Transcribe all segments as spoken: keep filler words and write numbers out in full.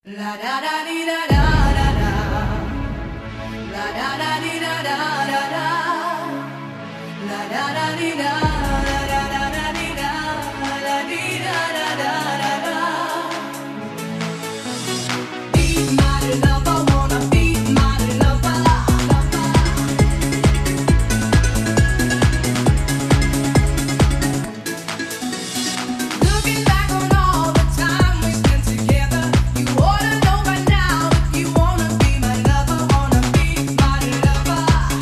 La da da dee da da da da. La da da dee da da da da. La da da dee da da da da dee da da dee da da da da da. Be my lover, wanna be my lover. Looking back on all the time we spent together, you ought to know by now if you wanna be my lover, wanna be my lover.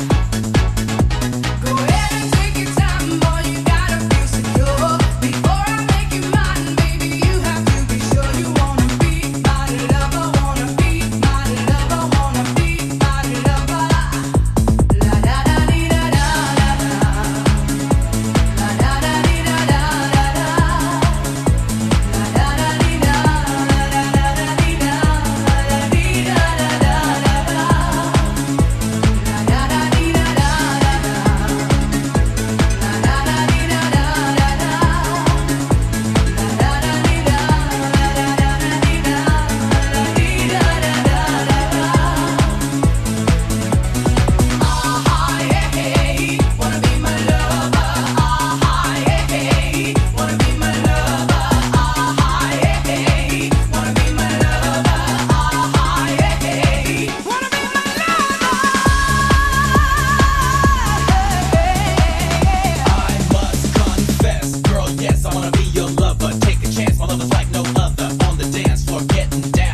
Go ahead and take your time, boy, you gotta feel secure. Before I make you mine, baby, you have to be sure you wanna be my lover, wanna be my lover, wanna be my lover. La da da dee da da da da. La da da dee da da da da. La da da dee da da da da dee da da dee da da da da da. La da da dee da da da da. La da da dee da da da da. La da da dee da da da dee da dee da da da da. Ah yeah hey, wanna be my lover. Ah yeah hey, wanna be my lover. Ah yeah hey, wanna be my lover. Ah yeah hey, wanna be my I must confess, girl, yes, I wanna be your lover. Take a chance, my love is like no other. On the dance floor, getting down.